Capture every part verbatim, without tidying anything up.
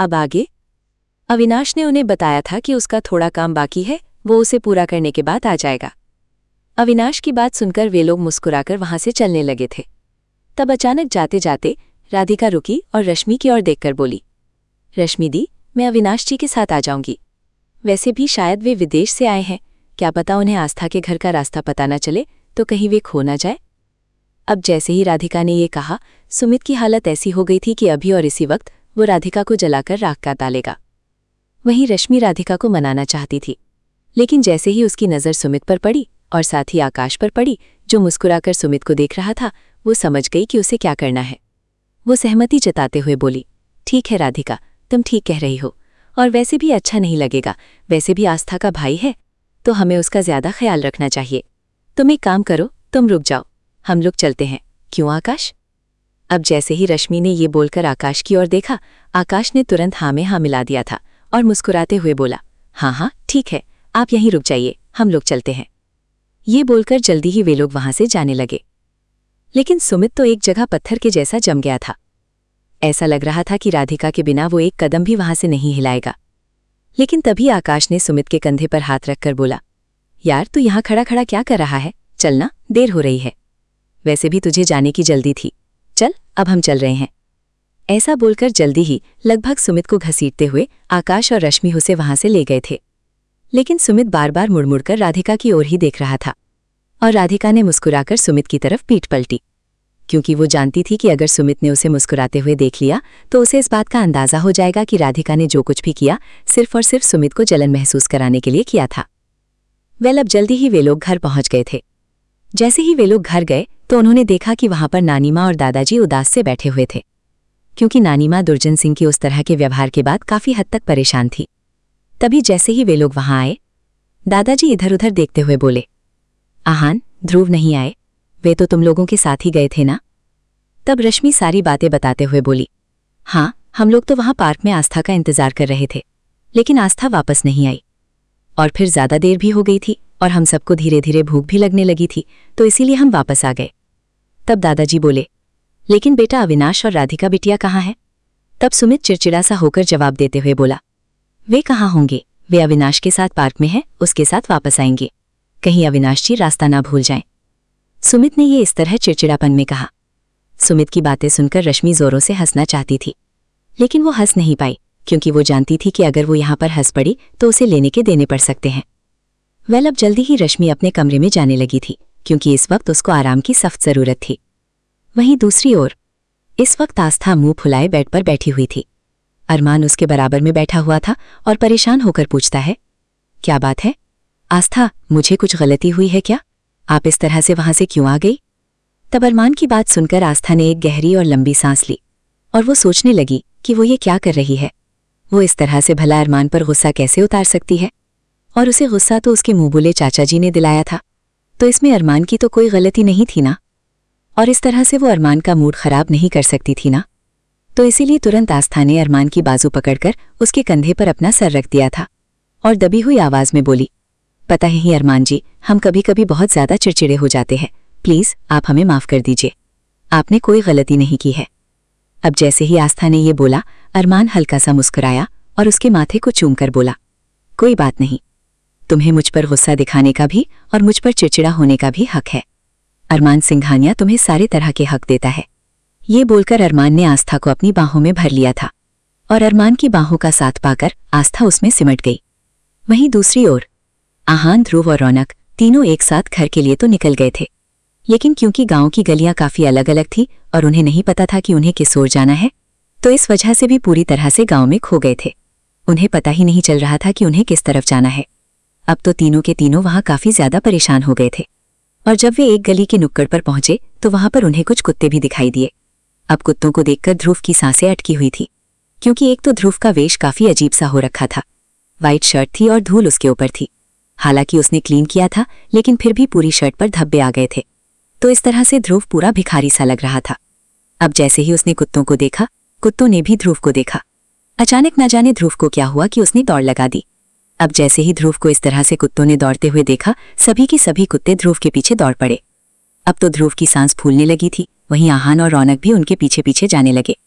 अब आगे? अविनाश ने उन्हें बताया था कि उसका थोड़ा काम बाकी है, वो उसे पूरा करने के बाद आ जाएगा। अविनाश की बात सुनकर वे लोग मुस्कुराकर वहां से चलने लगे थे। तब अचानक जाते जाते राधिका रुकी और रश्मि की ओर देखकर बोली, रश्मि दी, मैं अविनाश जी के साथ आ जाऊंगी। वैसे भी शायद वे विदेश से आए हैं, क्या पता उन्हें आस्था के घर का रास्ता पता न चले तो कहीं वे खो न जाए। अब जैसे ही राधिका ने ये कहा, सुमित की हालत ऐसी हो गई थी कि अभी और इसी वक्त वो राधिका को जलाकर राख का डालेगा। वहीं रश्मि राधिका को मनाना चाहती थी, लेकिन जैसे ही उसकी नज़र सुमित पर पड़ी और साथ ही आकाश पर पड़ी, जो मुस्कुराकर सुमित को देख रहा था, वो समझ गई कि उसे क्या करना है। वो सहमति जताते हुए बोली, ठीक है राधिका, तुम ठीक कह रही हो, और वैसे भी अच्छा नहीं लगेगा। वैसे भी आस्था का भाई है तो हमें उसका ज्यादा ख्याल रखना चाहिए। तुम एक काम करो, तुम रुक जाओ, हम लोग चलते हैं, क्यों आकाश? अब जैसे ही रश्मि ने ये बोलकर आकाश की ओर देखा, आकाश ने तुरंत हाँ में हाँ मिला दिया था और मुस्कुराते हुए बोला, हाँ हाँ ठीक है, आप यहीं रुक जाइए, हम लोग चलते हैं। ये बोलकर जल्दी ही वे लोग वहां से जाने लगे। लेकिन सुमित तो एक जगह पत्थर के जैसा जम गया था। ऐसा लग रहा था कि राधिका के बिना वो एक कदम भी वहां से नहीं हिलाएगा। लेकिन तभी आकाश ने सुमित के कंधे पर हाथ रखकर बोला, यार तू यहाँ खड़ा खड़ा क्या कर रहा है? चलना, देर हो रही है। वैसे भी तुझे जाने की जल्दी थी, चल अब हम चल रहे हैं। ऐसा बोलकर जल्दी ही लगभग सुमित को घसीटते हुए आकाश और रश्मि उसे वहां से ले गए थे। लेकिन सुमित बार बार मुड़मुड़कर राधिका की ओर ही देख रहा था और राधिका ने मुस्कुराकर सुमित की तरफ पीठ पलटी, क्योंकि वो जानती थी कि अगर सुमित ने उसे मुस्कुराते हुए देख लिया तो उसे इस बात का अंदाजा हो जाएगा कि राधिका ने जो कुछ भी किया सिर्फ और सिर्फ सुमित को जलन महसूस कराने के लिए किया था। वेल अब जल्दी ही वे लोग घर पहुंच गए थे। जैसे ही वे लोग घर गए तो उन्होंने देखा कि वहां पर नानी माँ और दादाजी उदास से बैठे हुए थे, क्योंकि नानी माँ दुर्जन सिंह के उस तरह के व्यवहार के बाद काफी हद तक परेशान थी। तभी जैसे ही वे लोग वहां आए, दादाजी इधर उधर देखते हुए बोले, आहान, ध्रुव नहीं आए? वे तो तुम लोगों के साथ ही गए थे ना? तब रश्मि सारी बातें बताते हुए बोली, हाँ, हम लोग तो वहां पार्क में आस्था का इंतजार कर रहे थे, लेकिन आस्था वापस नहीं आई और फिर ज्यादा देर भी हो गई थी और हम सबको धीरे धीरे भूख भी लगने लगी थी, तो इसीलिए हम वापस आ गए। तब दादाजी बोले, लेकिन बेटा अविनाश और राधिका बिटिया कहाँ हैं? तब सुमित चिड़चिड़ा सा होकर जवाब देते हुए बोला, वे कहाँ होंगे? वे अविनाश के साथ पार्क में हैं, उसके साथ वापस आएंगे। कहीं अविनाश जी रास्ता ना भूल जाएं। सुमित ने ये इस तरह चिड़चिड़ापन में कहा। सुमित की बातें सुनकर रश्मि जोरों से हंसना चाहती थी, लेकिन वो हंस नहीं पाई, क्योंकि वो जानती थी कि अगर वो यहाँ पर हंस पड़ी तो उसे लेने के देने पड़ सकते हैं। वेल अब जल्दी ही रश्मि अपने कमरे में जाने लगी थी, क्योंकि इस वक्त उसको आराम की सख्त जरूरत थी। वहीं दूसरी ओर इस वक्त आस्था मुंह फुलाए बेड पर बैठी हुई थी। अरमान उसके बराबर में बैठा हुआ था और परेशान होकर पूछता है, क्या बात है आस्था, मुझे कुछ गलती हुई है क्या? आप इस तरह से वहां से क्यों आ गई? तब अरमान की बात सुनकर आस्था ने एक गहरी और लंबी सांस ली और वो सोचने लगी कि वो ये क्या कर रही है। वो इस तरह से भला अरमान पर गुस्सा कैसे उतार सकती है? और उसे गुस्सा तो उसके मुंह बोले चाचा जी ने दिलाया था, तो इसमें अरमान की तो कोई गलती नहीं थी ना, और इस तरह से वो अरमान का मूड खराब नहीं कर सकती थी ना। तो इसीलिए तुरंत आस्था ने अरमान की बाजू पकड़कर उसके कंधे पर अपना सर रख दिया था और दबी हुई आवाज में बोली, पता ही अरमान जी, हम कभी कभी बहुत ज्यादा चिड़चिड़े हो जाते हैं, प्लीज आप हमें माफ कर दीजिए, आपने कोई गलती नहीं की है। अब जैसे ही आस्था ने ये बोला, अरमान हल्का सा मुस्कुराया और उसके माथे को चूम कर बोला, कोई बात नहीं, तुम्हें मुझ पर गुस्सा दिखाने का भी और मुझ पर चिड़चिड़ा होने का भी हक है। अरमान सिंघानिया तुम्हें सारे तरह के हक देता है। ये बोलकर अरमान ने आस्था को अपनी बाहों में भर लिया था और अरमान की बाहों का साथ पाकर आस्था उसमें सिमट गई। वहीं दूसरी ओर आहान, ध्रुव और रौनक तीनों एक साथ घर के लिए तो निकल गए थे, लेकिन क्योंकि गांव की गलियां काफी अलग अलग थी और उन्हें नहीं पता था कि उन्हें किस ओर जाना है, तो इस वजह से भी पूरी तरह से गांव में खो गए थे। उन्हें पता ही नहीं चल रहा था कि उन्हें किस तरफ जाना है। अब तो तीनों के तीनों वहां काफी ज्यादा परेशान हो गए थे और जब वे एक गली के नुक्कड़ पर पहुंचे तो वहां पर उन्हें कुछ कुत्ते भी दिखाई दिए। अब कुत्तों को देखकर ध्रुव की सांसें अटकी हुई थी, क्योंकि एक तो ध्रुव का वेश काफी अजीब सा हो रखा था। वाइट शर्ट थी और धूल उसके ऊपर थी। हालांकि उसने क्लीन किया था, लेकिन फिर भी पूरी शर्ट पर धब्बे आ गए थे, तो इस तरह से ध्रुव पूरा भिखारी सा लग रहा था। अब जैसे ही उसने कुत्तों को देखा, कुत्तों ने भी ध्रुव को देखा। अचानक न जाने ध्रुव को क्या हुआ कि उसने दौड़ लगा दी। अब जैसे ही ध्रुव को इस तरह से कुत्तों ने दौड़ते हुए देखा, सभी के सभी कुत्ते ध्रुव के पीछे दौड़ पड़े। अब तो ध्रुव की सांस फूलने लगी थी। वहीं आहान और रौनक भी उनके पीछे पीछे जाने लगे,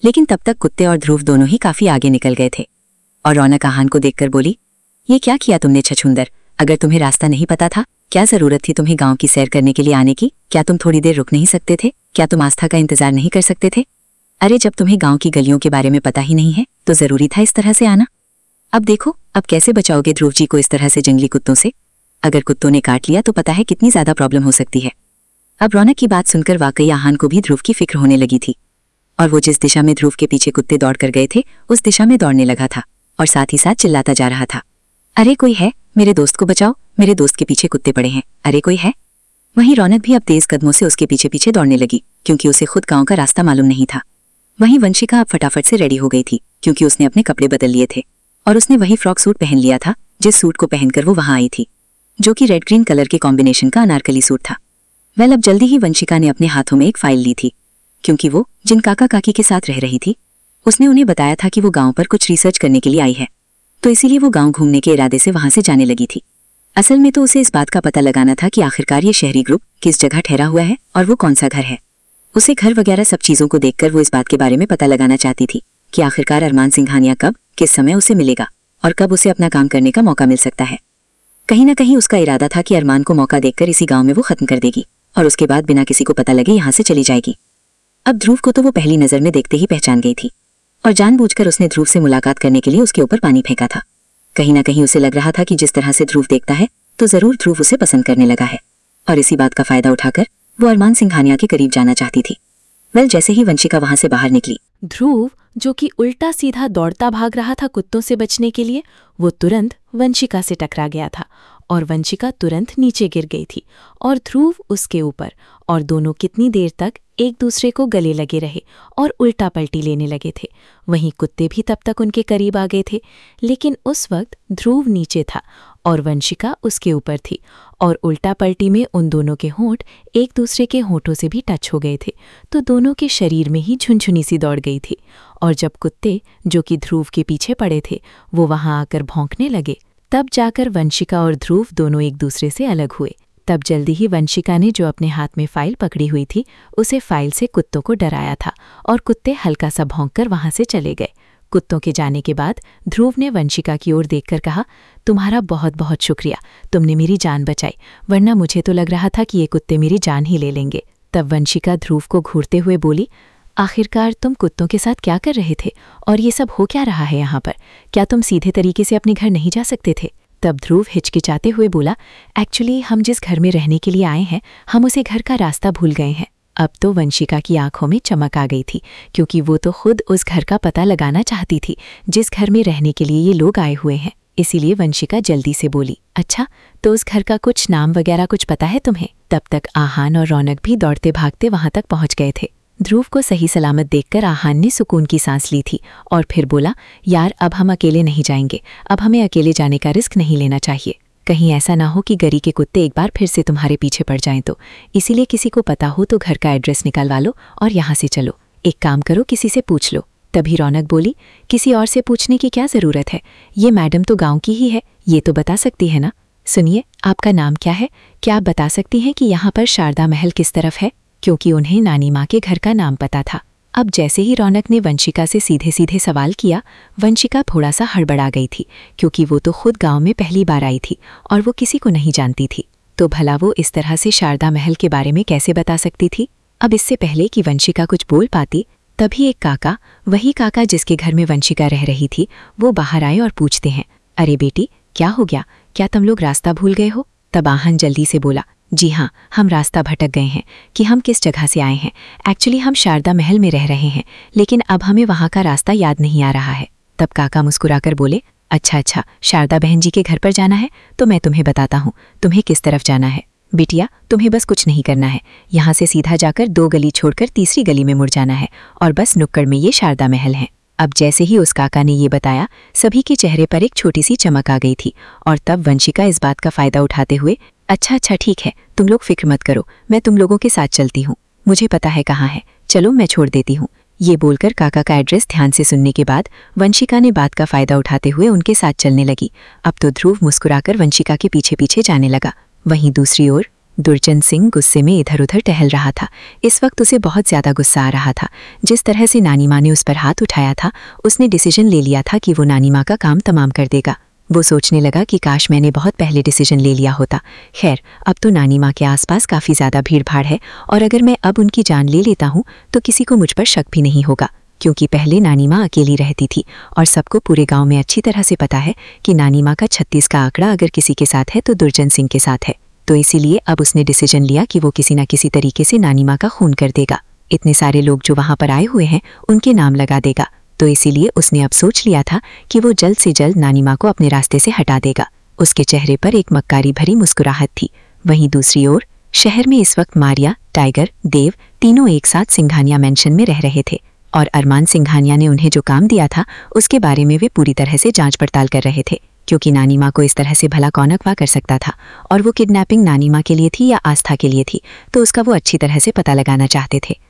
लेकिन तब तक कुत्ते और ध्रुव दोनों ही काफी आगे निकल गए थे। और रौनक आहान को देखकर बोली, ये क्या किया तुमने छछूंदर? अगर तुम्हें रास्ता नहीं पता था, क्या जरूरत थी तुम्हें गांव की सैर करने के लिए आने की? क्या तुम थोड़ी देर रुक नहीं सकते थे? क्या तुम आस्था का इंतजार नहीं कर सकते थे? अरे जब तुम्हें गांव की गलियों के बारे में पता ही नहीं है तो जरूरी था इस तरह से आना? अब देखो, अब कैसे बचाओगे ध्रुव जी को इस तरह से जंगली कुत्तों से? अगर कुत्तों ने काट लिया तो पता है कितनी ज्यादा प्रॉब्लम हो सकती है। अब रौनक की बात सुनकर वाकई आहान को भी ध्रुव की फिक्र होने लगी थी, और वो जिस दिशा में ध्रुव के पीछे कुत्ते दौड़ कर गए थे उस दिशा में दौड़ने लगा था और साथ ही साथ चिल्लाता जा रहा था, अरे कोई है, मेरे दोस्त को बचाओ, मेरे दोस्त के पीछे कुत्ते पड़े हैं, अरे कोई है। वहीं रौनक भी अब तेज कदमों से उसके पीछे पीछे दौड़ने लगी, क्योंकि उसे खुद गांव का रास्ता मालूम नहीं था। वहीं वंशिका अब फटाफट से रेडी हो गई थी, क्योंकि उसने अपने कपड़े बदल लिए थे और उसने वही फ्रॉक सूट पहन लिया था जिस सूट को पहनकर वो वहां आई थी, जो कि रेड ग्रीन कलर के कॉम्बिनेशन का अनारकली सूट था। वेल अब जल्दी ही वंशिका ने अपने हाथों में एक फाइल ली थी, क्योंकि वो जिन काका काकी के साथ रह रही थी उसने उन्हें बताया था कि वो गांव पर कुछ रिसर्च करने के लिए आई है, तो इसीलिए वो गांव घूमने के इरादे से वहां से जाने लगी थी। असल में तो उसे इस बात का पता लगाना था कि आखिरकार ये शहरी ग्रुप किस जगह ठहरा हुआ है और वो कौन सा घर है। उसे घर वगैरह सब चीजों को देखकर वो इस बात के बारे में पता लगाना चाहती थी कि आखिरकार अरमान सिंघानिया कब किस समय उसे मिलेगा और कब उसे अपना काम करने का मौका मिल सकता है। कहीं ना कहीं उसका इरादा था कि अरमान को मौका देखकर इसी गांव में वो खत्म कर देगी और उसके बाद बिना किसी को पता लगे यहाँ से चली जाएगी। अब ध्रुव को तो वो पहली नजर में देखते ही पहचान गई थी और जानबूझकर उसने ध्रुव से मुलाकात करने के लिए उसके ऊपर पानी फेंका था। कहीं ना कहीं उसे लग रहा था कि जिस तरह से ध्रुव देखता है तो जरूर ध्रुव उसे पसंद करने लगा है, और इसी बात का फायदा उठाकर वो अरमान सिंघानिया के करीब जाना चाहती थी। वेल जैसे ही वंशिका वहां से बाहर निकली, ध्रुव जो कि उल्टा सीधा दौड़ता भाग रहा था कुत्तों से बचने के लिए, वो तुरंत वंशिका से टकरा गया था और वंशिका तुरंत नीचे गिर गई थी और ध्रुव उसके ऊपर, और दोनों कितनी देर तक एक दूसरे को गले लगे रहे और उल्टा पलटी लेने लगे थे। वहीं कुत्ते भी तब तक उनके करीब आ गए थे, लेकिन उस वक्त ध्रुव नीचे था और वंशिका उसके ऊपर थी, और उल्टा पलटी में उन दोनों के होंठ एक दूसरे के होंठों से भी टच हो गए थे, तो दोनों के शरीर में ही झुनझुनी सी दौड़ गई थी। और जब कुत्ते जो कि ध्रुव के पीछे पड़े थे वो वहां आकर भौंकने लगे, तब जाकर वंशिका और ध्रुव दोनों एक दूसरे से अलग हुए। तब जल्दी ही वंशिका ने जो अपने हाथ में फाइल पकड़ी हुई थी उसे फाइल से कुत्तों को डराया था और कुत्ते हल्का सा भौंककर वहां से चले गए। कुत्तों के जाने के बाद ध्रुव ने वंशिका की ओर देखकर कहा, तुम्हारा बहुत बहुत शुक्रिया, तुमने मेरी जान बचाई, वरना मुझे तो लग रहा था कि ये कुत्ते मेरी जान ही ले लेंगे। तब वंशिका ध्रुव को घूरते हुए बोली, आखिरकार तुम कुत्तों के साथ क्या कर रहे थे और ये सब हो क्या रहा है यहाँ पर? क्या तुम सीधे तरीके से अपने घर नहीं जा सकते थे? तब ध्रुव हिचकिचाते हुए बोला, एक्चुअली हम जिस घर में रहने के लिए आए हैं हम उसे घर का रास्ता भूल गए हैं। अब तो वंशिका की आंखों में चमक आ गई थी, क्योंकि वो तो खुद उस घर का पता लगाना चाहती थी जिस घर में रहने के लिए ये लोग आए हुए हैं। इसीलिए वंशिका जल्दी से बोली, अच्छा तो उस घर का कुछ नाम वगैरह कुछ पता है तुम्हें? तब तक आहान और रौनक भी दौड़ते भागते वहां तक पहुंच गए थे। ध्रुव को सही सलामत देखकर आहान ने सुकून की सांस ली थी और फिर बोला, यार अब हम अकेले नहीं जाएंगे, अब हमें अकेले जाने का रिस्क नहीं लेना चाहिए। कहीं ऐसा ना हो कि गरी के कुत्ते एक बार फिर से तुम्हारे पीछे पड़ जाएं तो इसीलिए किसी को पता हो तो घर का एड्रेस निकलवा लो और यहाँ से चलो। एक काम करो, किसी से पूछ लो। तभी रौनक बोली, किसी और से पूछने की क्या ज़रूरत है, ये मैडम तो गाँव की ही है, ये तो बता सकती है ना। सुनिए, आपका नाम क्या है? क्या आप बता सकती हैं कि यहाँ पर शारदा महल किस तरफ है? क्योंकि उन्हें नानी माँ के घर का नाम पता था। अब जैसे ही रौनक ने वंशिका से सीधे सीधे सवाल किया, वंशिका थोड़ा सा हड़बड़ा गई थी, क्योंकि वो तो खुद गांव में पहली बार आई थी और वो किसी को नहीं जानती थी, तो भला वो इस तरह से शारदा महल के बारे में कैसे बता सकती थी। अब इससे पहले कि वंशिका कुछ बोल पाती, तभी एक काका, वही काका जिसके घर में वंशिका रह रही थी, वो बाहर आए और पूछते हैं, अरे बेटी क्या हो गया, क्या तुम लोग रास्ता भूल गए हो? तब आहान जल्दी से बोला, जी हाँ, हम रास्ता भटक गए हैं कि हम किस जगह से आए हैं। एक्चुअली हम शारदा महल में रह रहे हैं, लेकिन अब हमें वहाँ का रास्ता याद नहीं आ रहा है। तब काका मुस्कुराकर बोले, अच्छा अच्छा, शारदा बहन जी के घर पर जाना है तो मैं तुम्हें बताता हूँ तुम्हें किस तरफ जाना है। बिटिया, तुम्हें बस कुछ नहीं करना है, यहाँ से सीधा जाकर दो गली छोड़कर तीसरी गली में मुड़ जाना है और बस नुक्कड़ में ये शारदा महल है। अब जैसे ही उस काका ने ये बताया, सभी के चेहरे पर एक छोटी सी चमक आ गई थी और तब वंशिका इस बात का फायदा उठाते हुए, अच्छा अच्छा ठीक है, तुम लोग फिक्र मत करो, मैं तुम लोगों के साथ चलती हूँ, मुझे पता है कहाँ है, चलो मैं छोड़ देती हूँ। ये बोलकर काका का एड्रेस ध्यान से सुनने के बाद वंशिका ने बात का फायदा उठाते हुए उनके साथ चलने लगी। अब तो ध्रुव मुस्कुराकर वंशिका के पीछे पीछे जाने लगा। वहीं दूसरी ओर दुर्जन सिंह गुस्से में इधर उधर टहल रहा था। इस वक्त उसे बहुत ज्यादा गुस्सा आ रहा था। जिस तरह से नानी माँ ने उस पर हाथ उठाया था, उसने डिसीजन ले लिया था कि वो नानी माँ का काम तमाम कर देगा। वो सोचने लगा कि काश मैंने बहुत पहले डिसीजन ले लिया होता। खैर, अब तो नानी माँ के आसपास काफ़ी ज़्यादा भीड़ भाड़ है और अगर मैं अब उनकी जान ले लेता हूँ तो किसी को मुझ पर शक भी नहीं होगा, क्योंकि पहले नानी माँ अकेली रहती थी और सबको पूरे गांव में अच्छी तरह से पता है कि नानी माँ का छत्तीस का आंकड़ा अगर किसी के साथ है तो दुर्जन सिंह के साथ है। तो इसीलिए अब उसने डिसीजन लिया कि वो किसी न किसी तरीके से नानी माँ का खून कर देगा। इतने सारे लोग जो वहाँ पर आए हुए हैं उनके नाम लगा देगा। तो इसीलिए उसने अब सोच लिया था कि वो जल्द से जल्द नानी माँ को अपने रास्ते से हटा देगा। उसके चेहरे पर एक मक्कारी भरी मुस्कुराहट थी। वहीं दूसरी ओर शहर में इस वक्त मारिया, टाइगर, देव तीनों एक साथ सिंघानिया मैंशन में रह रहे थे और अरमान सिंघानिया ने उन्हें जो काम दिया था उसके बारे में वे पूरी तरह से जांच पड़ताल कर रहे थे, क्योंकि नानी माँ को इस तरह से भला कौन अगवा कर सकता था और वो किडनैपिंग नानी माँ के लिए थी या आस्था के लिए थी, तो उसका वो अच्छी तरह से पता लगाना चाहते थे।